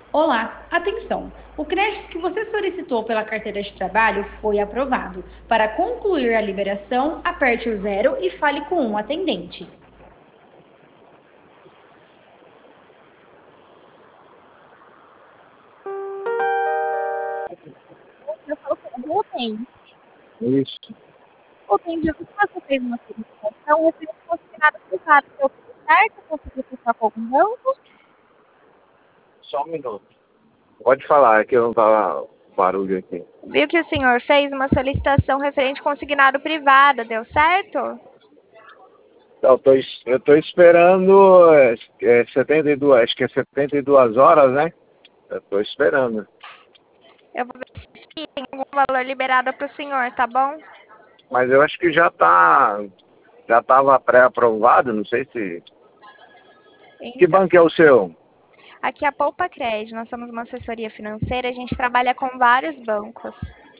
Olá, atenção! O crédito que você solicitou pela carteira de trabalho foi aprovado. Para concluir a liberação, aperte o zero e fale com um atendente. Eu falo com o Rubem. Isso, Rubem, já vi que você fez uma solicitação referente ao consignado privado. Deu tudo certo? Conseguiu fechar com algum banco? só um minuto. Pode falar, é que eu não tava barulho aqui. Viu que o senhor fez uma solicitação referente ao consignado privado, deu certo? Eu tô esperando 72, acho que é 72 horas, né? Eu tô esperando. Eu vou ver se tem algum valor liberado para o senhor, tá bom? Mas eu acho que já estava pré-aprovado, não sei se. Que Então, banco é o seu? aqui é a Poupa Crédito, nós somos uma assessoria financeira, a gente trabalha com vários bancos.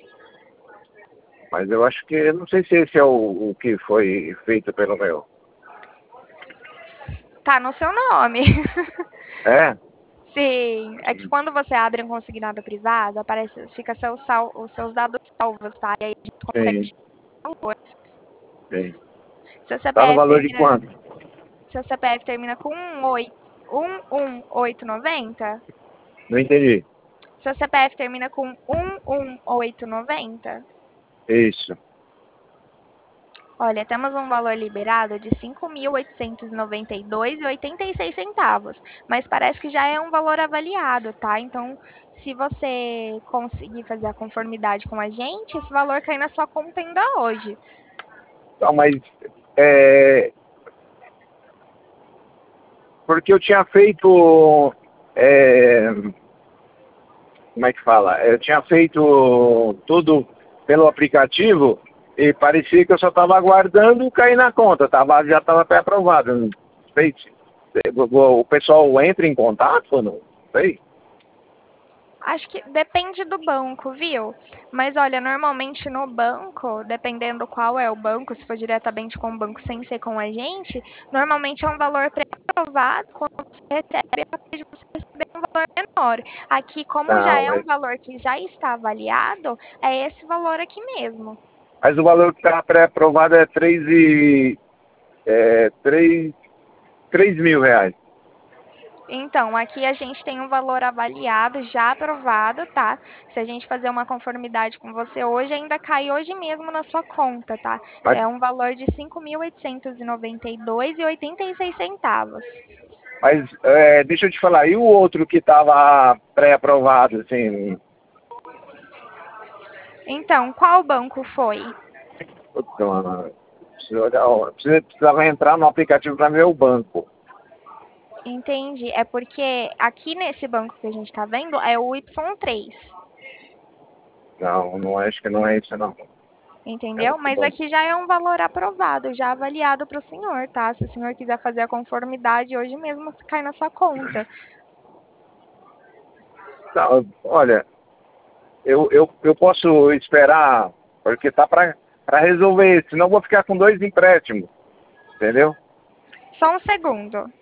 Mas eu acho que, não sei se esse é o que foi feito pelo meu. Tá no seu nome. É? Sim, é que quando você abre um consignado privado, aparece, fica os seus dados salvos, tá? E aí a gente consegue Sim, te dar o valor. sim. Seu Tá no CPF valor de termina, quanto? seu CPF termina com 11890. Não entendi. Seu CPF termina com 11890. Isso. Olha, temos um valor liberado de 5.892,86 centavos, mas parece que já é um valor avaliado, tá? Então, se você conseguir fazer a conformidade com a gente, esse valor cai na sua conta ainda hoje. Então, mas é, porque eu tinha feito. é, Como é que fala? Eu tinha feito tudo pelo aplicativo e parecia que eu só estava aguardando cair na conta. Já estava pré-aprovado. Não sei o pessoal entra em contato ou não? Sei. Acho que depende do banco, viu? Mas olha, normalmente no banco, dependendo qual é o banco, se for diretamente com o banco sem ser com a gente, normalmente é um valor pré-aprovado. Quando você recebe, é capaz de você receber um valor menor. Aqui, como já Não, é um valor que já está avaliado, é esse valor aqui mesmo. mas o valor que está pré-aprovado é 3 mil reais. Então, aqui a gente tem um valor avaliado, já aprovado, tá? Se a gente fazer uma conformidade com você hoje, ainda cai hoje mesmo na sua conta, tá? Mas, É um valor de 5.892,86 centavos. deixa eu te falar, e o outro que estava pré-aprovado, assim, Então, qual banco foi? putz, mano, precisava entrar no aplicativo para ver o banco. Entendi. É porque aqui nesse banco que a gente tá vendo é o Y3. Não, não acho que não é isso não. É Entendeu? outro Mas banco. aqui já é um valor aprovado, já avaliado para o senhor, tá? Se o senhor quiser fazer a conformidade hoje mesmo, cai na sua conta. Não, olha, eu posso esperar, porque tá para resolver isso, senão eu vou ficar com dois empréstimos, entendeu? Só um segundo.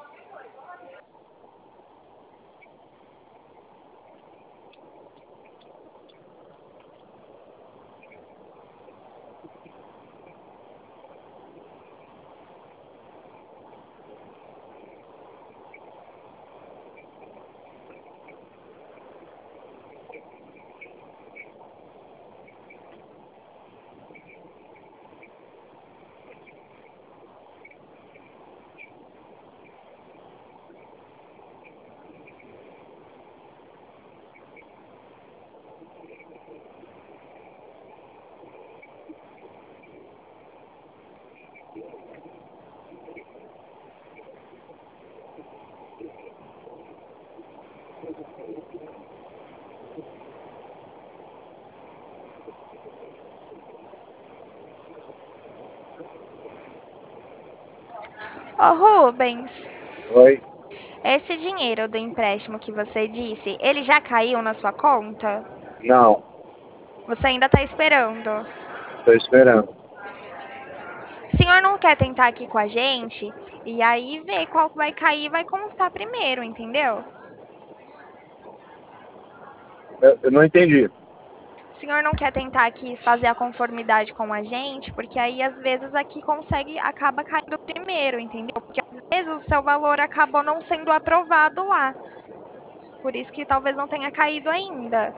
Ô, Rubens, Oi? esse dinheiro do empréstimo que você disse, ele já caiu na sua conta? Não, Você ainda está esperando? estou esperando. O senhor não quer tentar aqui com a gente? E aí ver qual vai cair e vai constar primeiro, entendeu? Eu não entendi. O senhor não quer tentar aqui fazer a conformidade com a gente, porque aí às vezes aqui acaba caindo primeiro, entendeu? Porque às vezes o seu valor acabou não sendo aprovado lá. Por isso que talvez não tenha caído ainda.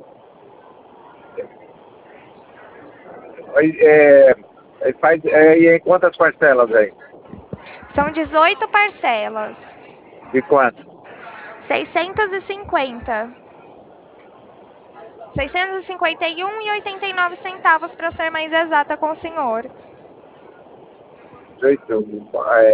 E em quantas parcelas aí? São 18 parcelas. De quanto? 650. 651,89 para ser mais exata com o senhor. 18.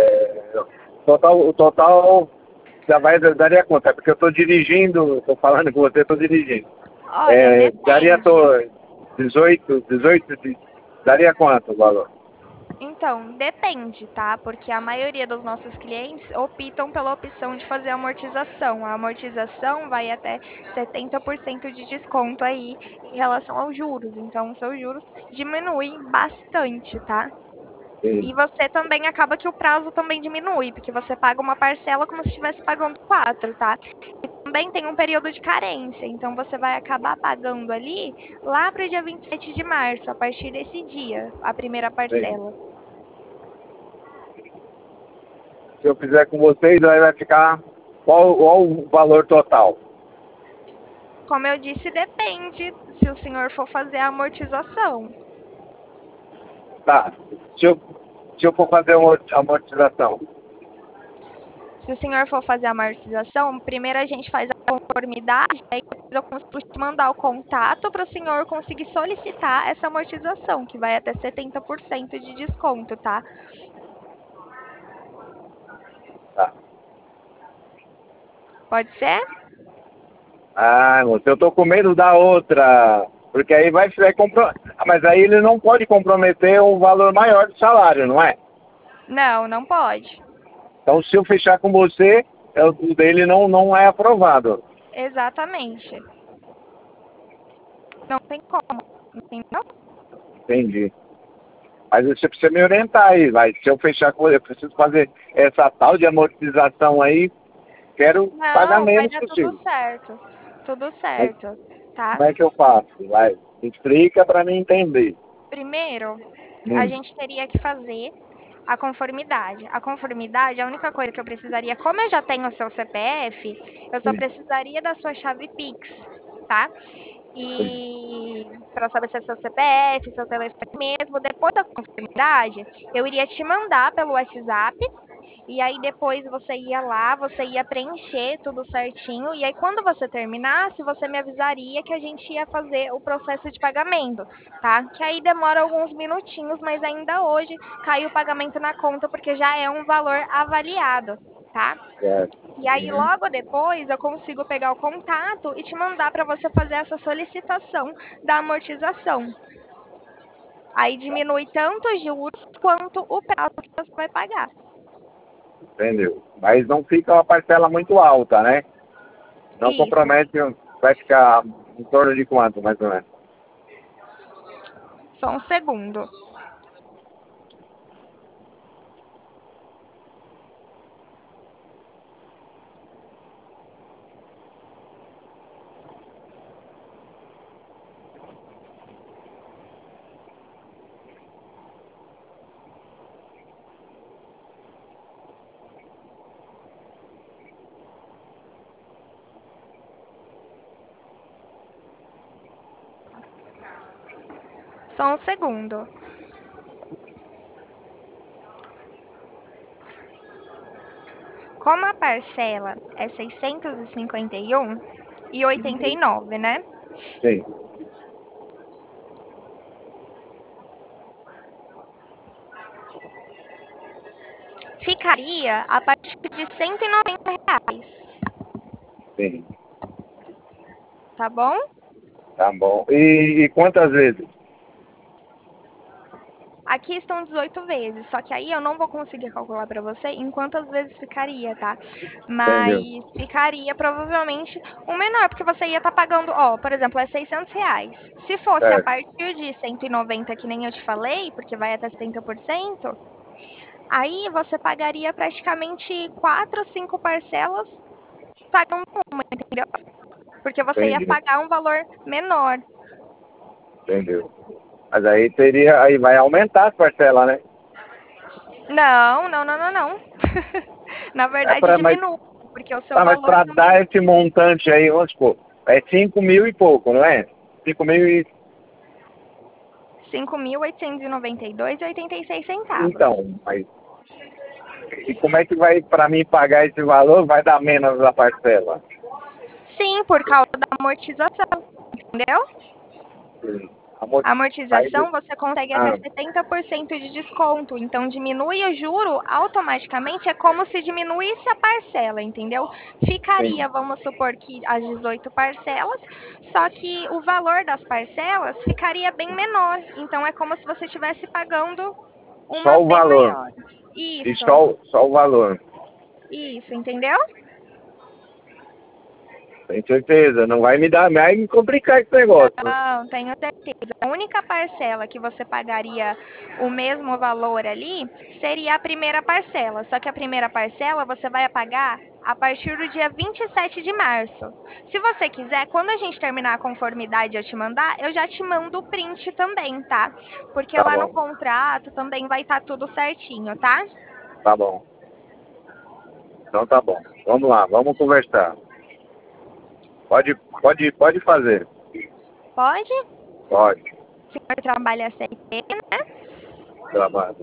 O total já daria conta, porque eu estou dirigindo, estou falando com você, estou dirigindo. Olha, Daria depende. 18, daria quanto o valor? Então, depende, tá? Porque a maioria dos nossos clientes optam pela opção de fazer amortização. A amortização vai até 70% de desconto aí em relação aos juros. Então, os seus juros diminuem bastante, tá? Sim. E você também acaba que o prazo também diminui, porque você paga uma parcela como se estivesse pagando 4, tá? E também tem um período de carência, então você vai acabar pagando ali lá para o dia 27 de março, a partir desse dia, a primeira Sim. parcela. Se eu fizer com vocês, aí vai ficar qual o valor total? Como eu disse, depende se o senhor for fazer a amortização. Tá. Se eu for fazer uma amortização. Se o senhor for fazer a amortização, primeiro a gente faz a conformidade, aí depois eu consigo te mandar o contato para o senhor conseguir solicitar essa amortização, que vai até 70% de desconto, tá? Tá. Pode ser? Ah, moço, eu tô com medo da outra. Porque aí vai mas aí ele não pode comprometer um valor maior de salário, não é? Não, não pode. Então se eu fechar com você, o dele não é aprovado. Exatamente. Não tem como, entendeu? Entendi. Mas você precisa me orientar aí, vai. Se eu fechar com ele, eu preciso fazer essa tal de amortização aí, quero pagar Não, vai menos dar tudo possível. certo. Tudo Mas certo, tá? como é que eu faço? Vai, explica para mim entender. Primeiro, a Hum, gente teria que fazer a conformidade. A conformidade, a única coisa que eu precisaria, como eu já tenho o seu CPF, eu só sim, precisaria da sua chave Pix, tá? sim. E para saber se é seu CPF, seu telefone mesmo, depois da conformidade, eu iria te mandar pelo WhatsApp. E aí depois você ia lá, você ia preencher tudo certinho. E aí quando você terminasse, você me avisaria que a gente ia fazer o processo de pagamento, tá? Que aí demora alguns minutinhos, mas ainda hoje cai o pagamento na conta porque já é um valor avaliado, tá? Certo. E aí logo depois eu consigo pegar o contato e te mandar para você fazer essa solicitação da amortização. Aí diminui tanto os juros quanto o prazo que você vai pagar. Entendeu? Mas não fica uma parcela muito alta, né? Não Isso. compromete, vai ficar em torno de quanto, mais ou menos? Só um segundo. Só um segundo. Como a parcela é 651,89, né? Sim. Ficaria a partir de R$ 190, Sim. tá bom? Tá bom. E quantas vezes? Aqui estão 18 vezes, só que aí eu não vou conseguir calcular para você em quantas vezes ficaria, tá? Entendeu? Mas ficaria provavelmente o menor, porque você ia estar pagando, ó, por exemplo, é R$ 600. Se fosse a Certo. partir de 190, que nem eu te falei, porque vai até 70%, aí você pagaria praticamente 4 ou 5 parcelas pagando uma, entendeu? Porque porque você ia Entendi. pagar um valor menor. Entendeu? Mas aí vai aumentar as parcelas, né? Não, não, não, não, não. Na É verdade, pra, mas, diminui, porque o seu tá, mas valor para também dar esse montante aí, vamos supor, é 5 mil e pouco, não é? 5 mil e... 5.892,86 centavos. Então, mas e como é que vai, para mim pagar esse valor, vai dar menos a parcela? Sim, por causa da amortização, entendeu? Amor, A aí, amortização você consegue até ah, 70% de desconto, então diminui o juro automaticamente, é como se diminuísse a parcela, entendeu? sim. Ficaria, vamos supor que as 18 parcelas, só que o valor das parcelas ficaria bem menor, então é como se você estivesse pagando uma Só o bem valor. maior. E Isso, só o valor. isso, entendeu? Tem certeza. Não vai me dar mais me complicar esse negócio. Não, tenho certeza. A única parcela que você pagaria o mesmo valor ali seria a primeira parcela. Só que a primeira parcela você vai pagar a partir do dia 27 de março. Se você quiser, quando a gente terminar a conformidade e eu te mandar, eu já te mando o print também, tá? Porque Tá lá no bom. contrato também vai estar tudo certinho, tá? Tá bom. Então tá bom. Vamos lá, vamos conversar. Pode fazer. Pode? Pode. O senhor trabalha CLT, né? Trabalho.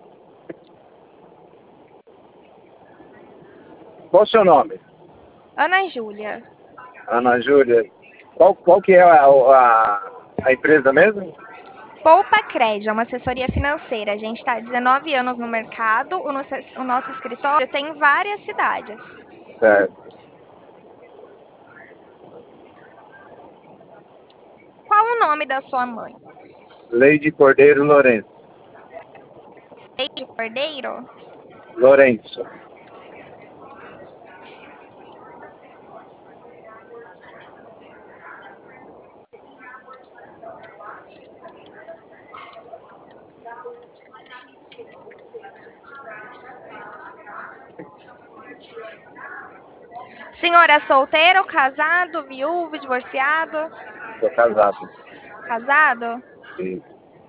Qual o seu nome? Ana Júlia. Ana Júlia. Qual que é a empresa mesmo? Poupa Crédito, é uma assessoria financeira. A gente está há 19 anos no mercado. O nosso escritório tem em várias cidades. Certo. Qual o nome da sua mãe? Leide Cordeiro Lourenço. Leide Cordeiro? Lourenço. Senhor é solteiro, casado, viúvo, divorciado? Sou casado. Casado? Sim.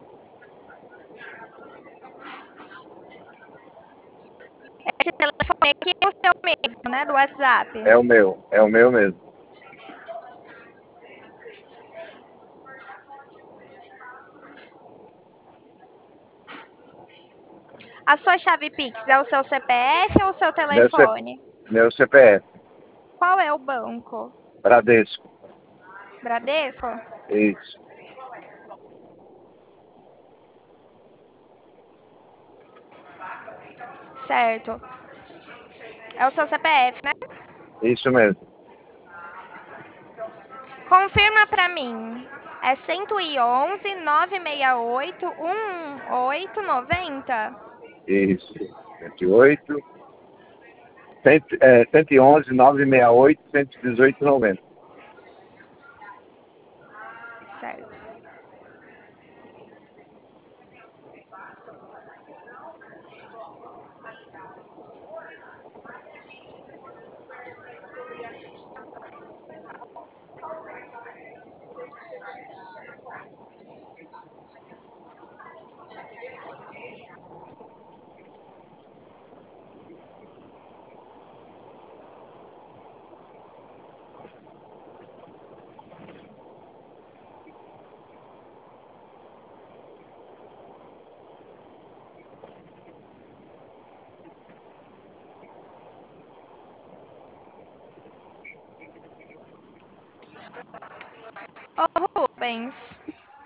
Esse telefone aqui é o seu mesmo, né? Do WhatsApp. É o meu mesmo. A sua chave Pix é o seu CPF ou o seu Meu, C, telefone? meu CPF. Qual é o banco? Bradesco. Bradesco? Isso. Certo. É o seu CPF, né? Isso mesmo. Confirma pra mim. É 111 968 11890. Isso. 108. 111 968 118 90. Certo. Ô, Rubens.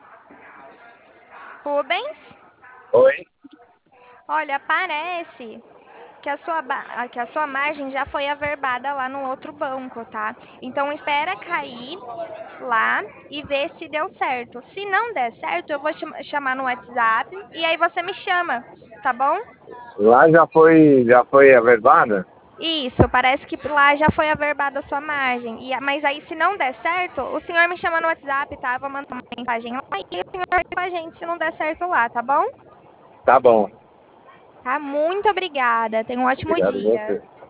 Rubens? Oi? Olha, parece que a sua margem já foi averbada lá no outro banco, tá? Então espera cair lá e ver se deu certo. Se não der certo, eu vou te chamar no WhatsApp e aí você me chama, tá bom? Lá já foi averbada? Isso, parece que lá já foi averbada a sua margem. Mas aí, se não der certo, o senhor me chama no WhatsApp, tá? Vou mandar uma mensagem lá e o senhor vai com a gente se não der certo lá, tá bom? Tá bom. Tá? Muito obrigada. Tenha um ótimo Obrigado a dia. você.